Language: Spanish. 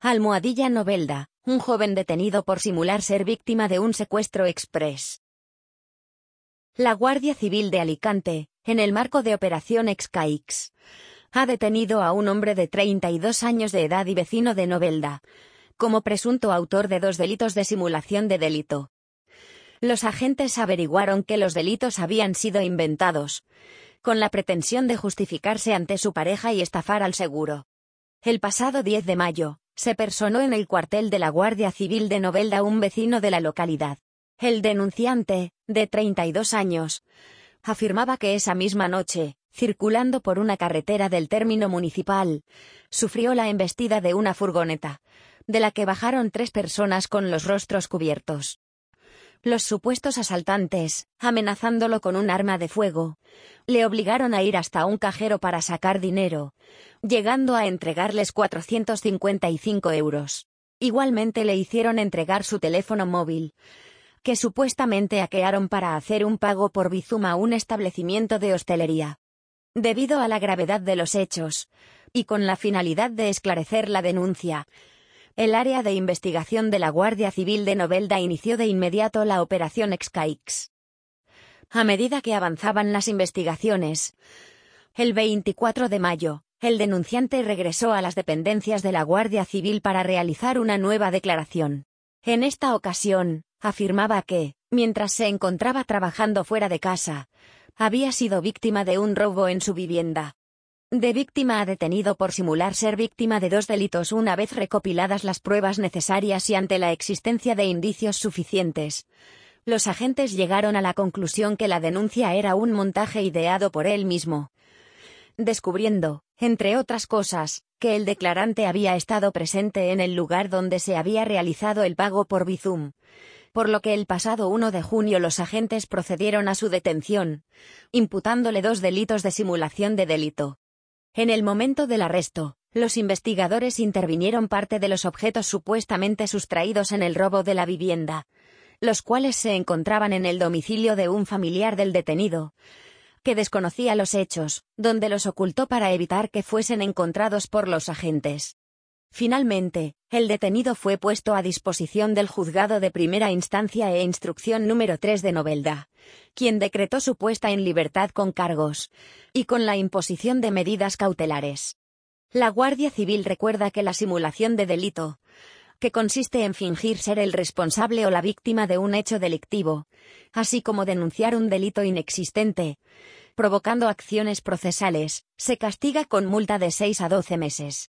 Almohadilla Novelda, un joven detenido por simular ser víctima de un secuestro express. La Guardia Civil de Alicante, en el marco de Operación Excaix, ha detenido a un hombre de 32 años de edad y vecino de Novelda, como presunto autor de 2 delitos de simulación de delito. Los agentes averiguaron que los delitos habían sido inventados, con la pretensión de justificarse ante su pareja y estafar al seguro. El pasado 10 de mayo, se personó en el cuartel de la Guardia Civil de Novelda un vecino de la localidad. El denunciante, de 32 años, afirmaba que esa misma noche, circulando por una carretera del término municipal, sufrió la embestida de una furgoneta, de la que bajaron 3 personas con los rostros cubiertos. Los supuestos asaltantes, amenazándolo con un arma de fuego, le obligaron a ir hasta un cajero para sacar dinero, llegando a entregarles 455 euros. Igualmente le hicieron entregar su teléfono móvil, que supuestamente hackearon para hacer un pago por Bizum a un establecimiento de hostelería. Debido a la gravedad de los hechos, y con la finalidad de esclarecer la denuncia, el área de investigación de la Guardia Civil de Novelda inició de inmediato la Operación Excaix. A medida que avanzaban las investigaciones, el 24 de mayo, el denunciante regresó a las dependencias de la Guardia Civil para realizar una nueva declaración. En esta ocasión, afirmaba que, mientras se encontraba trabajando fuera de casa, había sido víctima de un robo en su vivienda. De víctima a detenido por simular ser víctima de 2 delitos una vez recopiladas las pruebas necesarias y ante la existencia de indicios suficientes. Los agentes llegaron a la conclusión que la denuncia era un montaje ideado por él mismo, descubriendo, entre otras cosas, que el declarante había estado presente en el lugar donde se había realizado el pago por Bizum, por lo que el pasado 1 de junio los agentes procedieron a su detención, imputándole 2 delitos de simulación de delito. En el momento del arresto, los investigadores intervinieron parte de los objetos supuestamente sustraídos en el robo de la vivienda, los cuales se encontraban en el domicilio de un familiar del detenido, que desconocía los hechos, donde los ocultó para evitar que fuesen encontrados por los agentes. Finalmente, el detenido fue puesto a disposición del Juzgado de Primera Instancia e Instrucción número 3 de Novelda, quien decretó su puesta en libertad con cargos, y con la imposición de medidas cautelares. La Guardia Civil recuerda que la simulación de delito, que consiste en fingir ser el responsable o la víctima de un hecho delictivo, así como denunciar un delito inexistente, provocando acciones procesales, se castiga con multa de 6 a 12 meses.